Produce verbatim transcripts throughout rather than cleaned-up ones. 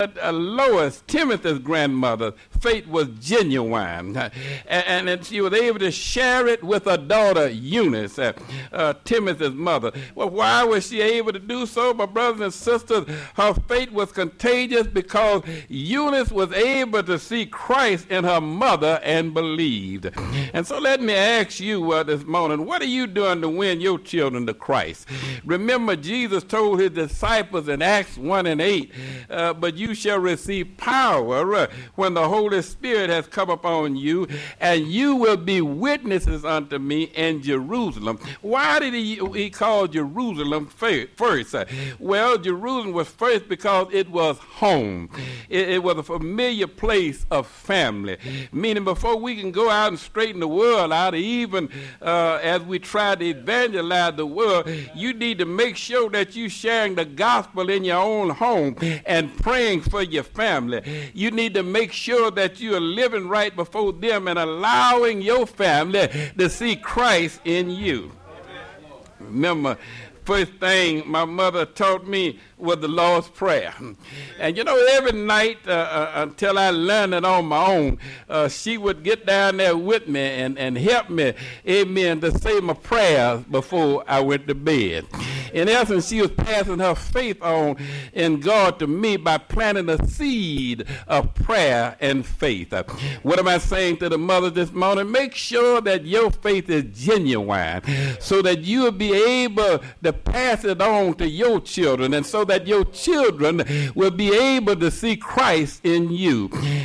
Uh, Lois, Timothy's grandmother, faith was genuine, uh, and, and she was able to share it with her daughter Eunice, uh, uh, Timothy's mother. Well, why was she able to do so, my brothers and sisters? Her faith was contagious because Eunice was able to see Christ in her mother and believed. And so let me ask you uh, this morning, what are you doing to win your children to Christ? Remember, Jesus told his disciples in Acts one and eight, uh, but you shall receive power uh, when the Holy Spirit has come upon you, and you will be witnesses unto me in Jerusalem. Why did he, he call Jerusalem first? Uh, well, Jerusalem was first because it was home. It, it was a familiar place of family, meaning before we can go out and straighten the world out, even uh, as we try to evangelize the world, you need to make sure that you're sharing the gospel in your own home and praying for your family. You need to make sure that you are living right before them and allowing your family to see Christ in you. Remember, first thing my mother taught me was the Lord's Prayer. And you know, every night uh, uh, until I learned it on my own, uh, she would get down there with me and, and help me, amen, to say my prayers before I went to bed. In essence, she was passing her faith on in God to me by planting a seed of prayer and faith. Uh, what am I saying to the mother this morning? Make sure that your faith is genuine so that you will be able to pass it on to your children, and so that your children will be able to see Christ in you.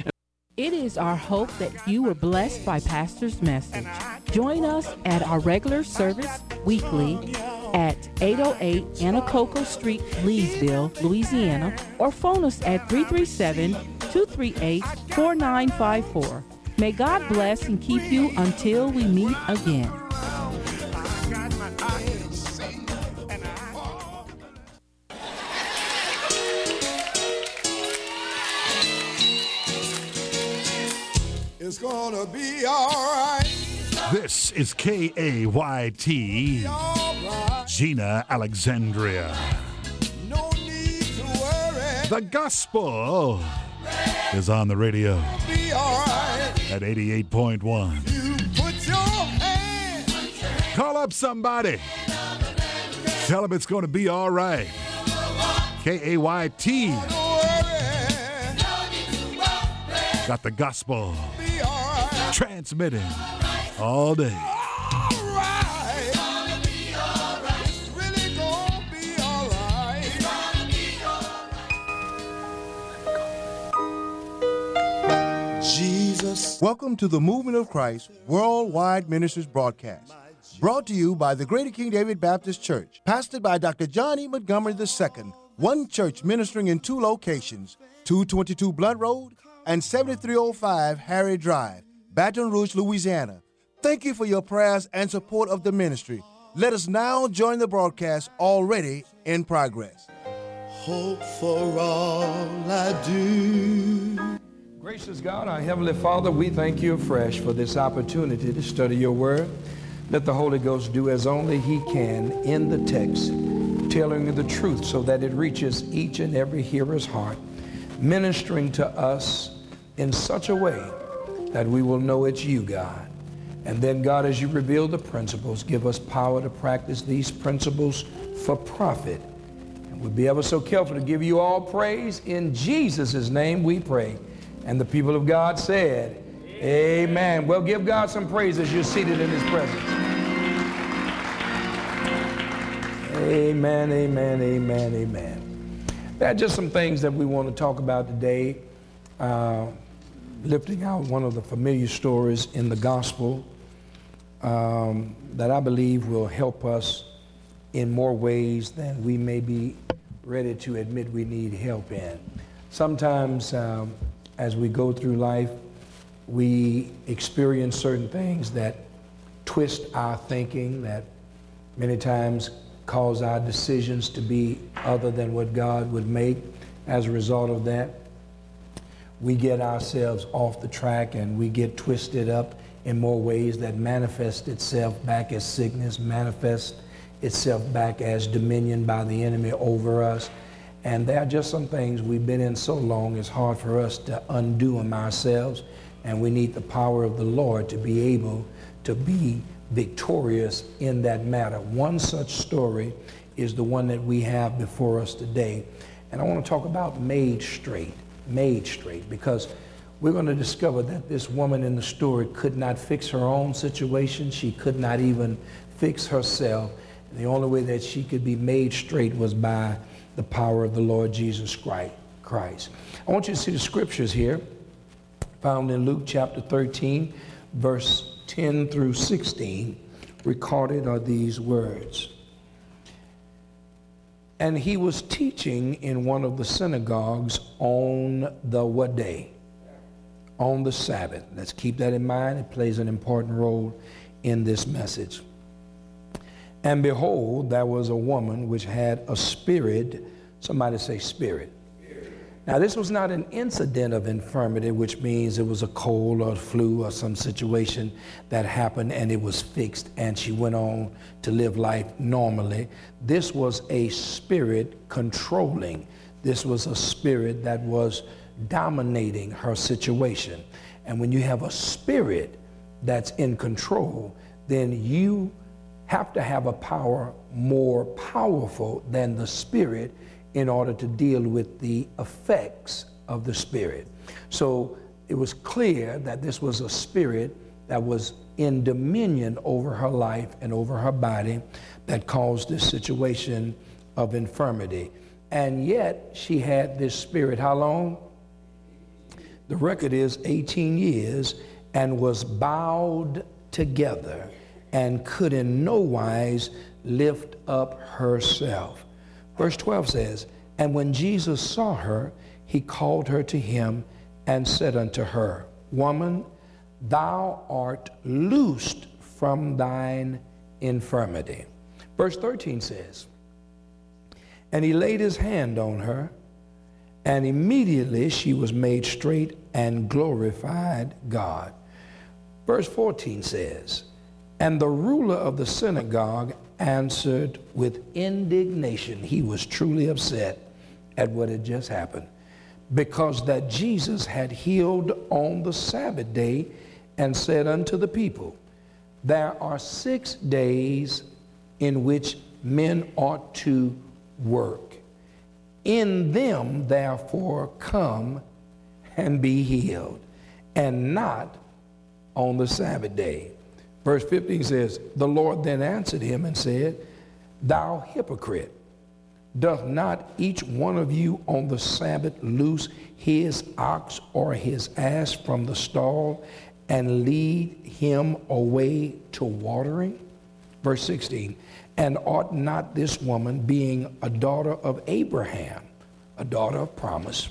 It is our hope that you were blessed by Pastor's message. Join us at our regular service weekly at eight oh eight Anacoco Street, Leesville, Louisiana, or phone us at three three seven, two three eight, four nine five four. May God bless and keep you until we meet again. It's gonna be all right. This is K A Y T, right. Gina Alexandria. No need to worry. The gospel is on the radio Be all right. at eighty-eight point one. You put your hand. Call up somebody. Tell them it's going to be all right. K A Y T. Don't worry. Got the gospel Be all right. transmitting all day. All right. It's really gonna be all right. Jesus. Welcome to the Movement of Christ Worldwide Ministries broadcast. Brought to you by the Greater King David Baptist Church. Pastored by Doctor John E. Montgomery the Second. One church ministering in two locations, two twenty-two Blunt Road and seventy-three oh five Harry Drive, Baton Rouge, Louisiana. Thank you for your prayers and support of the ministry. Let us now join the broadcast already in progress. Hope for all I do. Gracious God, our Heavenly Father, we thank you afresh for this opportunity to study your word. Let the Holy Ghost do as only he can in the text, tailoring the truth so that it reaches each and every hearer's heart, ministering to us in such a way that we will know it's you, God. And then, God, as you reveal the principles, give us power to practice these principles for profit. And we'll be ever so careful to give you all praise. In Jesus' name we pray. And the people of God said, amen. Amen. Well, give God some praise as you're seated in his presence. Amen, amen, amen, amen. There are just some things that we want to talk about today. Uh, lifting out one of the familiar stories in the gospel um, that I believe will help us in more ways than we may be ready to admit we need help in. Sometimes um, as we go through life, we experience certain things that twist our thinking, that many times cause our decisions to be other than what God would make. As a result of that, we get ourselves off the track and we get twisted up in more ways that manifest itself back as sickness, manifest itself back as dominion by the enemy over us. And there are just some things we've been in so long, it's hard for us to undo them ourselves. And we need the power of the Lord to be able to be victorious in that matter. One such story is the one that we have before us today. And I want to talk about made straight, made straight, because we're going to discover that this woman in the story could not fix her own situation. She could not even fix herself. And the only way that she could be made straight was by the power of the Lord Jesus Christ. I want you to see the scriptures here, found in Luke chapter thirteen, verse ten through sixteen. Recorded are these words. And he was teaching in one of the synagogues on the what day? On the Sabbath. Let's keep that in mind. It plays an important role in this message. And behold, there was a woman which had a spirit. Somebody say spirit. Now, this was not an incident of infirmity, which means it was a cold or flu or some situation that happened and it was fixed and she went on to live life normally. This was a spirit controlling. This was a spirit that was dominating her situation. And when you have a spirit that's in control, then you have to have a power more powerful than the spirit in order to deal with the effects of the spirit. So it was clear that this was a spirit that was in dominion over her life and over her body that caused this situation of infirmity. And yet she had this spirit, how long? The record is eighteen years, and was bowed together and could in no wise lift up herself. Verse twelve says, and when Jesus saw her, he called her to him and said unto her, woman, thou art loosed from thine infirmity. Verse thirteen says, and he laid his hand on her, and immediately she was made straight and glorified God. Verse fourteen says, and the ruler of the synagogue answered with indignation. He was truly upset at what had just happened, because that Jesus had healed on the Sabbath day, and said unto the people, there are six days in which men ought to work. In them, therefore, come and be healed, and not on the Sabbath day. Verse fifteen says, the Lord then answered him and said, thou hypocrite, doth not each one of you on the Sabbath loose his ox or his ass from the stall and lead him away to watering? Verse sixteen, and ought not this woman, being a daughter of Abraham, a daughter of promise,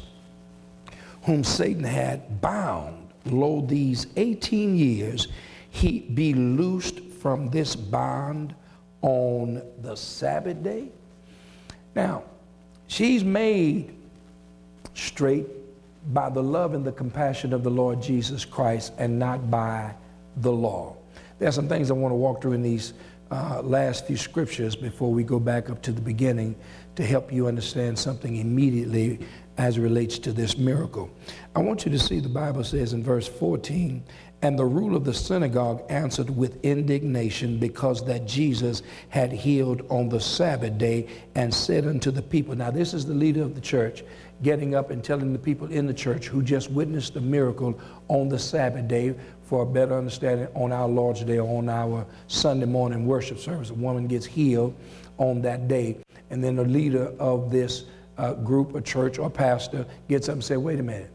whom Satan had bound, lo, these eighteen years, he be loosed from this bond on the Sabbath day? Now, she's made straight by the love and the compassion of the Lord Jesus Christ, and not by the law. There are some things I want to walk through in these uh, last few scriptures before we go back up to the beginning to help you understand something immediately as it relates to this miracle. I want you to see the Bible says in verse fourteen, and the ruler of the synagogue answered with indignation, because that Jesus had healed on the Sabbath day, and said unto the people. Now, this is the leader of the church getting up and telling the people in the church who just witnessed the miracle on the Sabbath day. For a better understanding, on our Lord's Day, or on our Sunday morning worship service, a woman gets healed on that day. And then the leader of this uh, group or church or pastor gets up and says, wait a minute.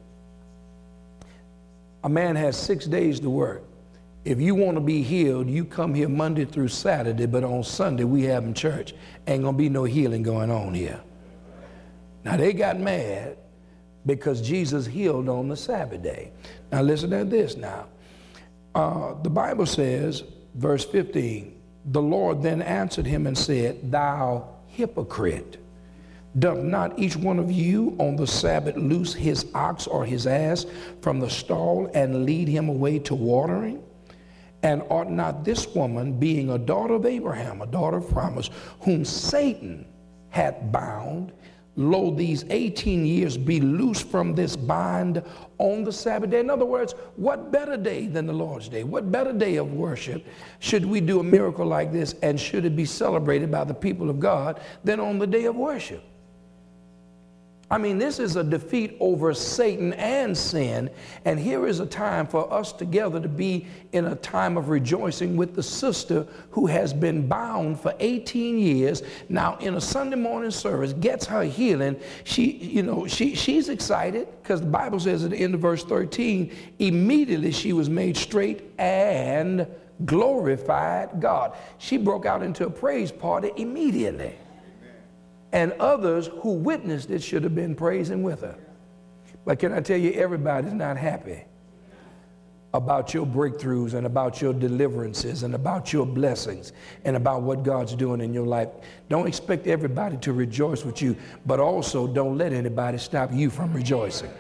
A man has six days to work. If you want to be healed, you come here Monday through Saturday, but on Sunday we having church. Ain't going to be no healing going on here. Now, they got mad because Jesus healed on the Sabbath day. Now, listen to this now. Uh, the Bible says, verse fifteen, the Lord then answered him and said, thou hypocrite, doth not each one of you on the Sabbath loose his ox or his ass from the stall and lead him away to watering? And ought not this woman, being a daughter of Abraham, a daughter of promise, whom Satan hath bound, lo, these eighteen years be loosed from this bind on the Sabbath day. In other words, what better day than the Lord's Day? What better day of worship should we do a miracle like this, and should it be celebrated by the people of God than on the day of worship? I mean, this is a defeat over Satan and sin, and here is a time for us together to be in a time of rejoicing with the sister who has been bound for eighteen years. Now, in a Sunday morning service, gets her healing. She, you know, she, she's excited because the Bible says at the end of verse thirteen, immediately she was made straight and glorified God. She broke out into a praise party immediately. And others who witnessed it should have been praising with her. But can I tell you, everybody's not happy about your breakthroughs and about your deliverances and about your blessings and about what God's doing in your life. Don't expect everybody to rejoice with you, but also don't let anybody stop you from rejoicing.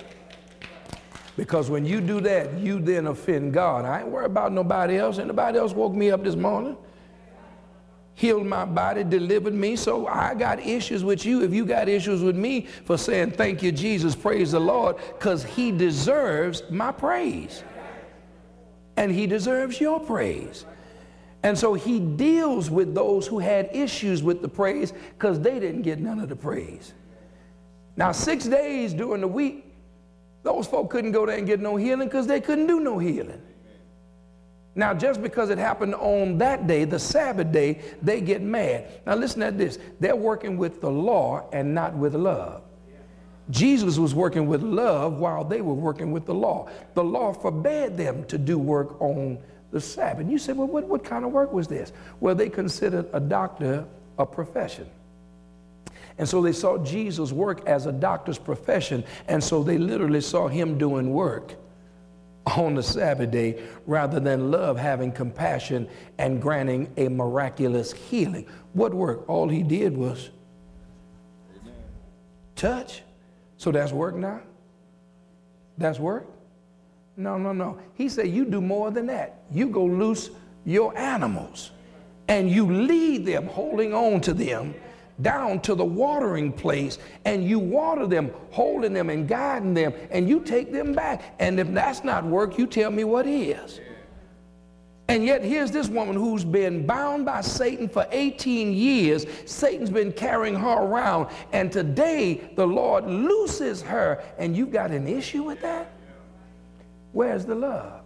Because when you do that, you then offend God. I ain't worried about nobody else. Anybody else woke me up this morning, healed my body, delivered me. So I got issues with you if you got issues with me for saying thank you, Jesus, praise the Lord, because he deserves my praise. And he deserves your praise. And so he deals with those who had issues with the praise because they didn't get none of the praise. Now, six days during the week, those folk couldn't go there and get no healing because they couldn't do no healing. Now, just because it happened on that day, the Sabbath day, they get mad. Now, listen to this. They're working with the law and not with love. Jesus was working with love while they were working with the law. The law forbade them to do work on the Sabbath. And you say, well, what, what kind of work was this? Well, they considered a doctor a profession. And so they saw Jesus' work as a doctor's profession. And so they literally saw him doing work on the Sabbath day rather than love having compassion and granting a miraculous healing. What work? All he did was Amen. Touch. So that's work now? That's work? No, no, no. He said you do more than that. You go loose your animals and you lead them, holding on to them, down to the watering place, and you water them, holding them and guiding them, and you take them back. And if that's not work, you tell me what is. And yet here's this woman who's been bound by Satan for eighteen years. Satan's been carrying her around, and today the Lord looses her, and you got an issue with that? Where's the love?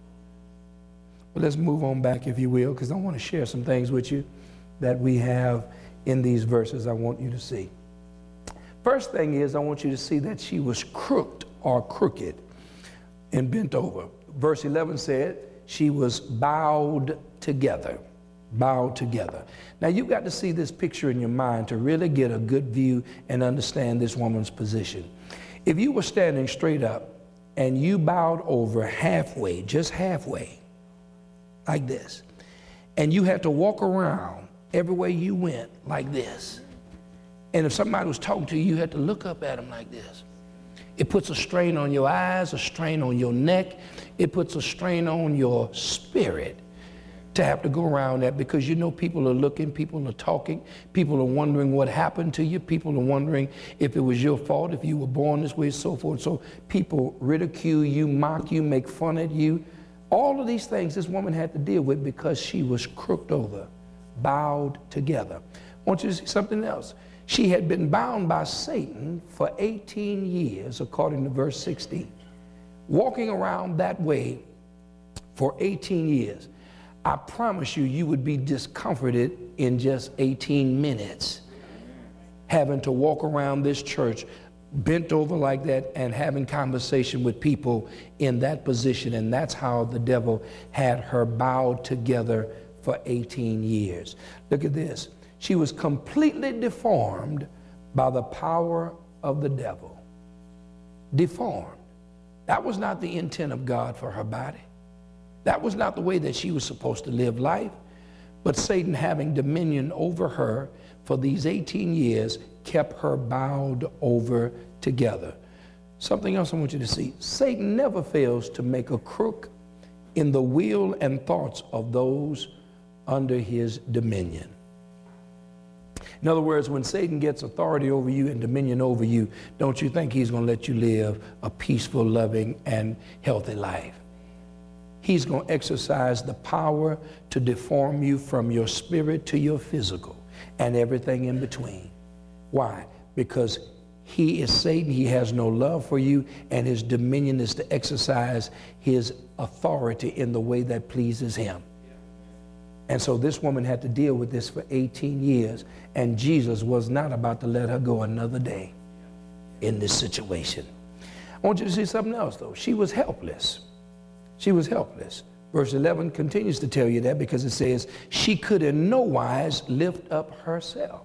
Well, let's move on back, if you will, because I want to share some things with you that we have in these verses I want you to see. First thing is, I want you to see that she was crooked or crooked and bent over. Verse eleven said she was bowed together, bowed together. Now you've got to see this picture in your mind to really get a good view and understand this woman's position. If you were standing straight up and you bowed over halfway, just halfway, like this, and you had to walk around everywhere you went like this. And if somebody was talking to you, you had to look up at them like this. It puts a strain on your eyes, a strain on your neck. It puts a strain on your spirit to have to go around that, because you know people are looking, people are talking, people are wondering what happened to you, people are wondering if it was your fault, if you were born this way, so forth. So people ridicule you, mock you, make fun of you. All of these things this woman had to deal with because she was crooked over, bowed together. I want you to see something else. She had been bound by Satan for eighteen years, according to verse sixteen. Walking around that way for eighteen years. I promise you, you would be discomforted in just eighteen minutes. Having to walk around this church bent over like that and having conversation with people in that position. And that's how the devil had her bowed together for eighteen years. Look at this. She was completely deformed by the power of the devil. Deformed. That was not the intent of God for her body. That was not the way that she was supposed to live life. But Satan, having dominion over her for these eighteen years, kept her bowed over together. Something else I want you to see. Satan never fails to make a crook in the will and thoughts of those under his dominion. In other words, when Satan gets authority over you and dominion over you, don't you think he's going to let you live a peaceful, loving, and healthy life? He's going to exercise the power to deform you from your spirit to your physical and everything in between. Why? Because he is Satan. He has no love for you, and his dominion is to exercise his authority in the way that pleases him. And so this woman had to deal with this for eighteen years, and Jesus was not about to let her go another day in this situation. I want you to see something else, though. She was helpless. She was helpless. Verse eleven continues to tell you that, because it says, she could in no wise lift up herself.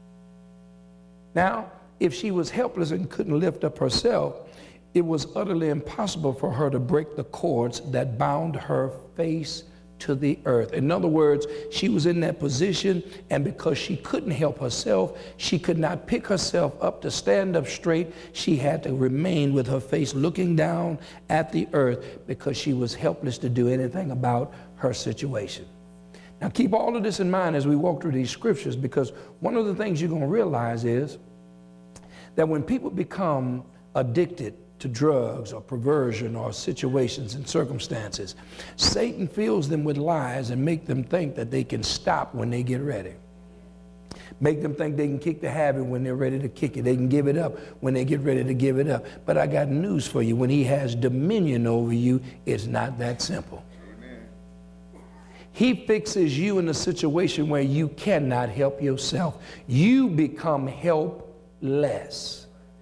Now, if she was helpless and couldn't lift up herself, it was utterly impossible for her to break the cords that bound her face to the earth. In other words, she was in that position, and because she couldn't help herself, she could not pick herself up to stand up straight. She had to remain with her face looking down at the earth because she was helpless to do anything about her situation. Now, keep all of this in mind as we walk through these scriptures, because one of the things you're going to realize is that when people become addicted to drugs or perversion or situations and circumstances, Satan fills them with lies and make them think that they can stop when they get ready. Make them think they can kick the habit when they're ready to kick it. They can give it up when they get ready to give it up. But I got news for you. When he has dominion over you, it's not that simple. Amen. He fixes you in a situation where you cannot help yourself. You become helpless.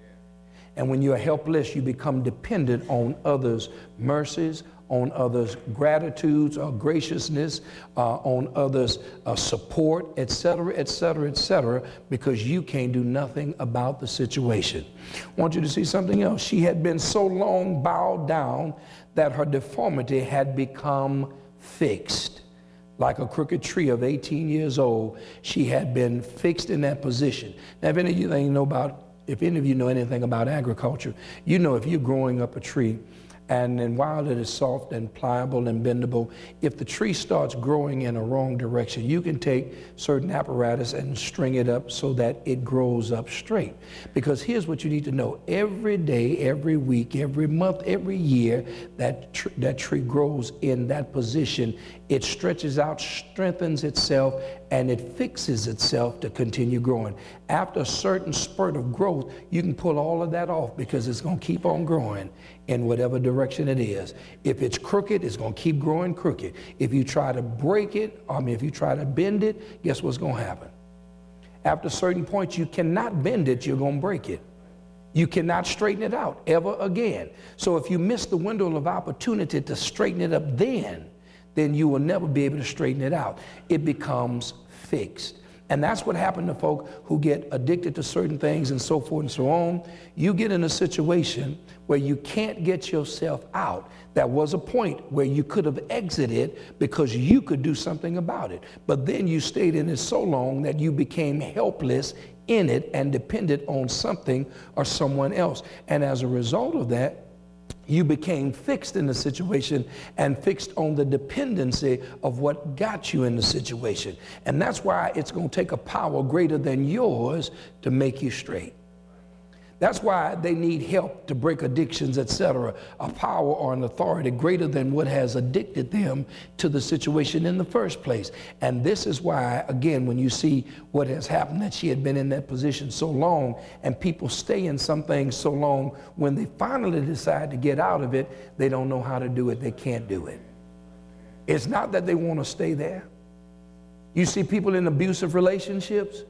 And when you're helpless, you become dependent on others' mercies, on others' gratitudes or graciousness, uh, on others' uh, support, et cetera, et cetera, et cetera, because you can't do nothing about the situation. I want you to see something else. She had been so long bowed down that her deformity had become fixed. Like a crooked tree of eighteen years old, she had been fixed in that position. Now, if any of you know about If any of you know anything about agriculture, you know if you're growing up a tree, and then while it is soft and pliable and bendable, if the tree starts growing in a wrong direction, you can take certain apparatus and string it up so that it grows up straight. Because here's what you need to know. Every day, every week, every month, every year, that, tr that tree grows in that position. It stretches out, strengthens itself, and it fixes itself to continue growing. After a certain spurt of growth, you can pull all of that off because it's going to keep on growing in whatever direction it is. If it's crooked, it's going to keep growing crooked. If you try to break it, I mean, if you try to bend it, guess what's going to happen? After a certain point, you cannot bend it, you're going to break it. You cannot straighten it out ever again. So if you miss the window of opportunity to straighten it up then, then you will never be able to straighten it out. It becomes fixed. And that's what happened to folk who get addicted to certain things and so forth and so on. You get in a situation where you can't get yourself out. That was a point where you could have exited because you could do something about it. But then you stayed in it so long that you became helpless in it and depended on something or someone else. And as a result of that, you became fixed in the situation and fixed on the dependency of what got you in the situation. And that's why it's going to take a power greater than yours to make you straight. That's why they need help to break addictions, et cetera, a power or an authority greater than what has addicted them to the situation in the first place. And this is why, again, when you see what has happened, that she had been in that position so long, and people stay in some things so long, when they finally decide to get out of it, they don't know how to do it. They can't do it. It's not that they want to stay there. You see people in abusive relationships,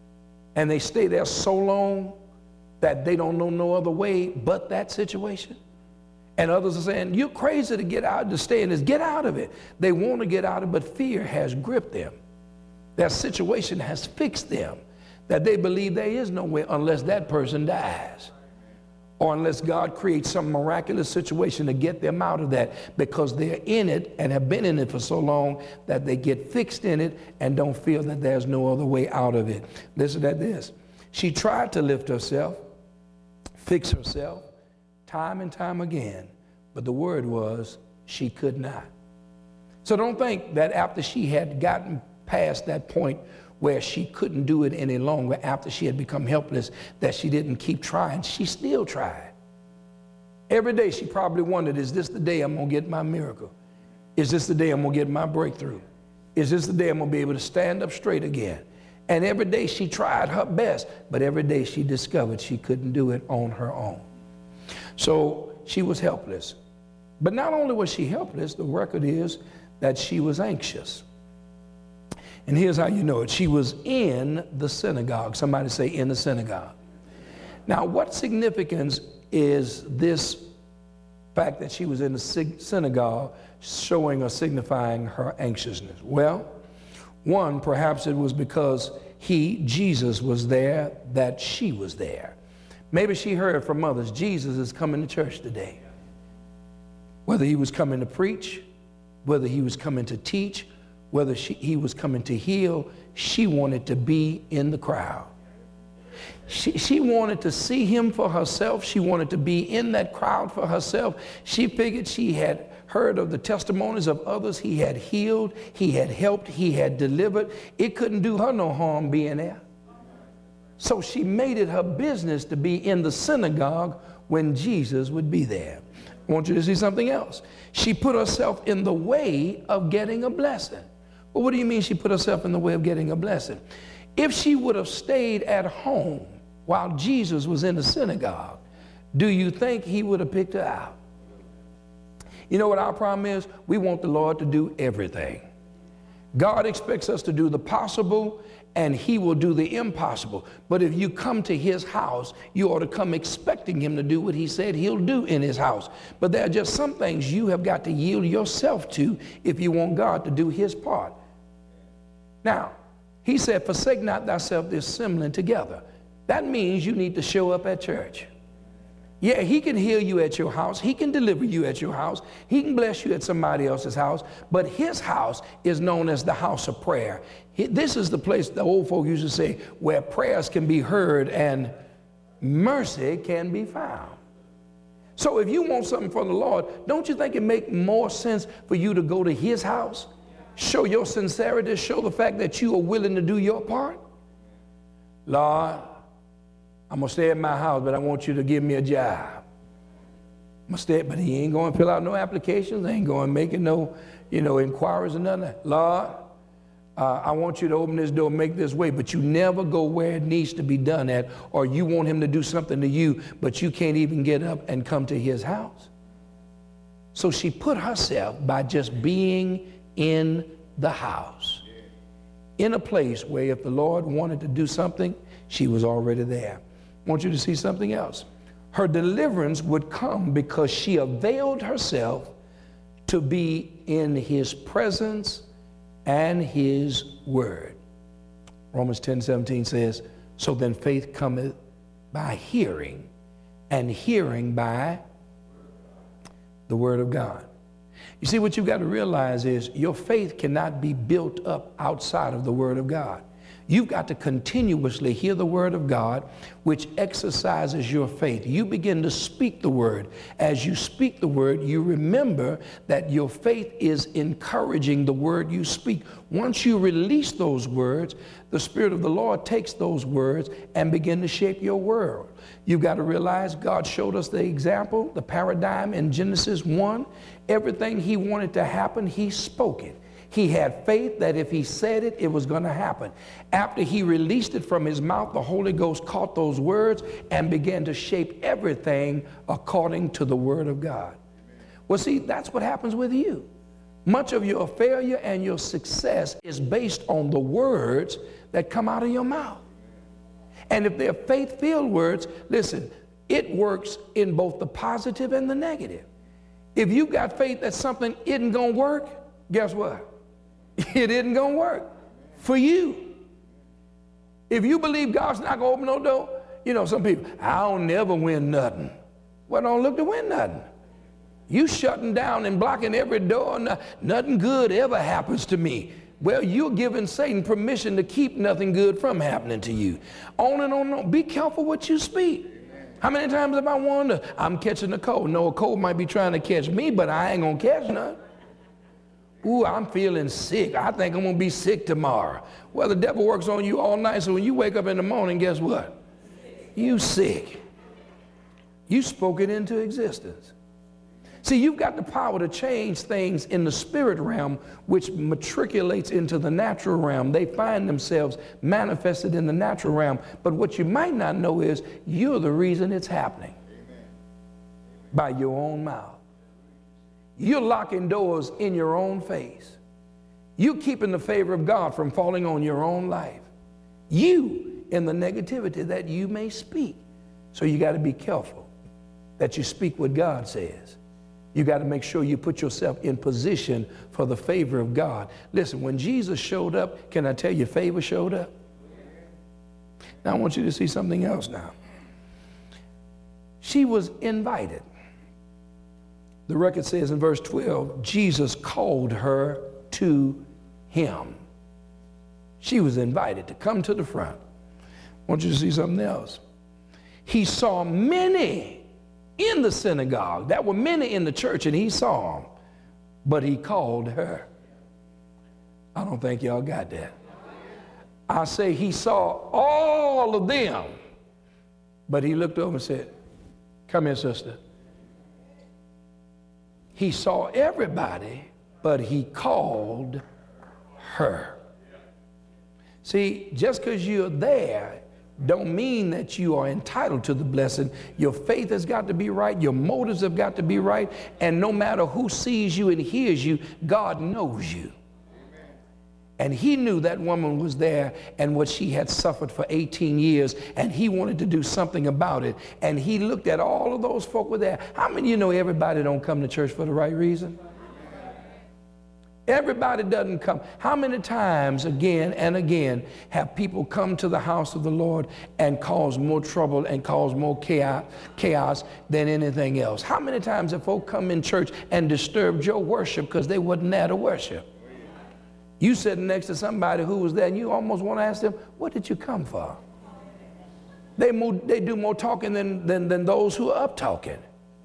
and they stay there so long that they don't know no other way but that situation. And others are saying, you're crazy to get out, to stay in this, get out of it. They want to get out of it, but fear has gripped them. That situation has fixed them, that they believe there is no way unless that person dies, or unless God creates some miraculous situation to get them out of that, because they're in it and have been in it for so long that they get fixed in it and don't feel that there's no other way out of it. Listen to this. She tried to lift herself, fix herself, time and time again, but the word was she could not. So don't think that after she had gotten past that point where she couldn't do it any longer after she had become helpless, that she didn't keep trying. She still tried. Every day she probably wondered, is this the day I'm going to get my miracle? Is this the day I'm going to get my breakthrough? Is this the day I'm going to be able to stand up straight again? And every day she tried her best, but every day she discovered she couldn't do it on her own. So she was helpless. But not only was she helpless, the record is that she was anxious. And here's how you know it. She was in the synagogue. Somebody say, in the synagogue. Now, what significance is this fact that she was in the synagogue showing or signifying her anxiousness? Well, one, perhaps it was because he, Jesus, was there that she was there. Maybe she heard from others, Jesus is coming to church today. Whether he was coming to preach, whether he was coming to teach, whether she, he was coming to heal, she wanted to be in the crowd. She, she wanted to see him for herself. She wanted to be in that crowd for herself. She figured she had heard of the testimonies of others. He had healed, he had helped, he had delivered. It couldn't do her no harm being there. So she made it her business to be in the synagogue when Jesus would be there. I want you to see something else. She put herself in the way of getting a blessing. Well, what do you mean she put herself in the way of getting a blessing? If she would have stayed at home while Jesus was in the synagogue, do you think he would have picked her out? You know what our problem is? We want the Lord to do everything. God expects us to do the possible, and he will do the impossible. But if you come to his house, you ought to come expecting him to do what he said he'll do in his house. But there are just some things you have got to yield yourself to if you want God to do his part. Now, he said, forsake not thyself the assembling together. That means you need to show up at church. Yeah, he can heal you at your house. He can deliver you at your house. He can bless you at somebody else's house. But his house is known as the house of prayer. This is the place the old folk used to say where prayers can be heard and mercy can be found. So if you want something from the Lord, don't you think it make more sense for you to go to his house? Show your sincerity, show the fact that you are willing to do your part. Lord, I'm going to stay at my house, but I want you to give me a job. I'm going to stay, but he ain't going to fill out no applications. Ain't going to make no, you know, inquiries or nothing. Lord, uh, I want you to open this door, make this way, but you never go where it needs to be done at, or you want him to do something to you, but you can't even get up and come to his house. So she put herself by just being in the house, in a place where if the Lord wanted to do something, she was already there. I want you to see something else. Her deliverance would come because she availed herself to be in his presence and his word. Romans ten seventeen says, so then faith cometh by hearing, and hearing by the word of God. You see, what you've got to realize is your faith cannot be built up outside of the word of God. You've got to continuously hear the word of God, which exercises your faith. You begin to speak the word. As you speak the word, you remember that your faith is encouraging the word you speak. Once you release those words, the Spirit of the Lord takes those words and begin to shape your world. You've got to realize God showed us the example, the paradigm in Genesis one. Everything he wanted to happen, he spoke it. He had faith that if he said it, it was going to happen. After he released it from his mouth, the Holy Ghost caught those words and began to shape everything according to the word of God. Well, see, that's what happens with you. Much of your failure and your success is based on the words that come out of your mouth. And if they're faith-filled words, listen, it works in both the positive and the negative. If you've got faith that something isn't going to work, guess what? It isn't going to work for you. If you believe God's not going to open no door, you know, some people, I'll never win nothing. Well, don't look to win nothing. You shutting down and blocking every door, no, nothing good ever happens to me. Well, you're giving Satan permission to keep nothing good from happening to you. On and on and on. Be careful what you speak. How many times have I wondered, I'm catching a cold? No, a cold might be trying to catch me, but I ain't going to catch none. Ooh, I'm feeling sick. I think I'm gonna be sick tomorrow. Well, the devil works on you all night, so when you wake up in the morning, guess what? You sick. You spoke it into existence. See, you've got the power to change things in the spirit realm, which matriculates into the natural realm. They find themselves manifested in the natural realm. But what you might not know is you're the reason it's happening. Amen. By your own mouth. You're locking doors in your own face. You're keeping the favor of God from falling on your own life. You in the negativity that you may speak. So you got to be careful that you speak what God says. You got to make sure you put yourself in position for the favor of God. Listen, when Jesus showed up, can I tell you, favor showed up? Now I want you to see something else now. She was invited. The record says in verse twelve, Jesus called her to him. She was invited to come to the front. I want you to see something else. He saw many in the synagogue. There were many in the church, and he saw them, but he called her. I don't think y'all got that. I say he saw all of them, but he looked over and said, come here, sister. He saw everybody, but he called her. See, just because you're there don't mean that you are entitled to the blessing. Your faith has got to be right. Your motives have got to be right. And no matter who sees you and hears you, God knows you. And he knew that woman was there and what she had suffered for eighteen years, and he wanted to do something about it. And he looked at all of those folk were there. How many of you know everybody don't come to church for the right reason? Everybody doesn't come. How many times again and again have people come to the house of the Lord and cause more trouble and cause more chaos, chaos than anything else? How many times have folk come in church and disturbed your worship because they wasn't there to worship? You sitting next to somebody who was there and you almost want to ask them, what did you come for? They, move, they do more talking than, than, than those who are up talking.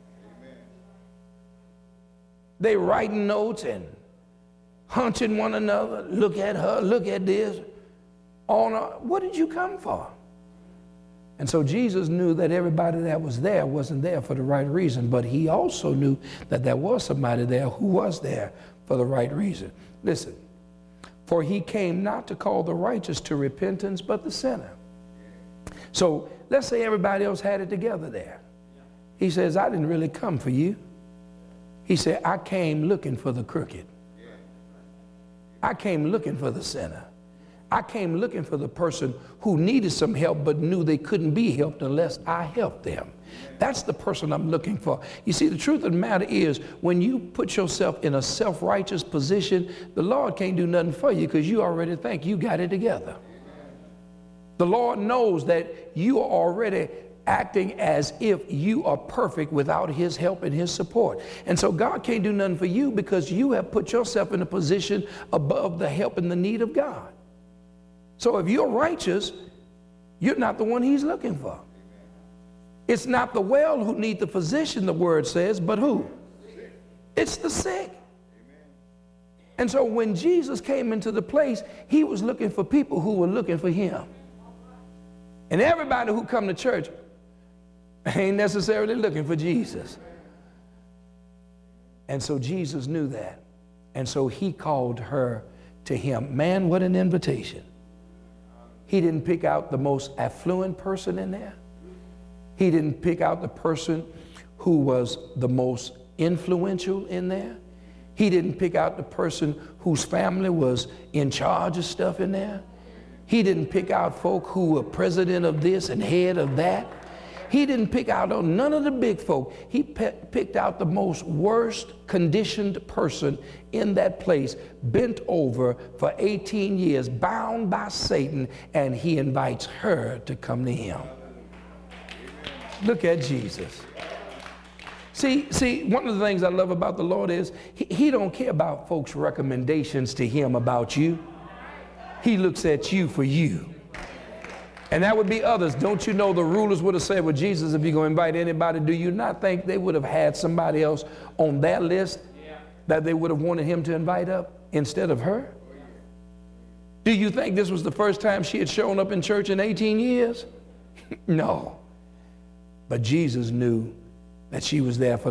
They writing notes and hunching one another. Look at her, look at this. On a, what did you come for? And so Jesus knew that everybody that was there wasn't there for the right reason, but he also knew that there was somebody there who was there for the right reason. Listen. For he came not to call the righteous to repentance, but the sinner. So let's say everybody else had it together there. He says, I didn't really come for you. He said, I came looking for the crooked. I came looking for the sinner. I came looking for the person who needed some help but knew they couldn't be helped unless I helped them. That's the person I'm looking for. You see, the truth of the matter is when you put yourself in a self-righteous position, the Lord can't do nothing for you because you already think you got it together. The Lord knows that you are already acting as if you are perfect without his help and his support. And so God can't do nothing for you because you have put yourself in a position above the help and the need of God. So if you're righteous, you're not the one he's looking for. It's not the well who need the physician, the word says, but who? It's the sick. And so when Jesus came into the place, he was looking for people who were looking for him. And everybody who come to church ain't necessarily looking for Jesus. And so Jesus knew that. And so he called her to him. Man, what an invitation. He didn't pick out the most affluent person in there. He didn't pick out the person who was the most influential in there. He didn't pick out the person whose family was in charge of stuff in there. He didn't pick out folk who were president of this and head of that. He didn't pick out none of the big folk. He pe- picked out the most worst conditioned person in that place, bent over for eighteen years, bound by Satan, and he invites her to come to him. Look at Jesus. See, see, one of the things I love about the Lord is he, he don't care about folks' recommendations to him about you. He looks at you for you. And that would be others. Don't you know the rulers would have said, well, Jesus, if you're going to invite anybody, do you not think they would have had somebody else on that list? that they would have wanted him to invite up instead of her? Do you think this was the first time she had shown up in church in eighteen years? No. But Jesus knew that she was there for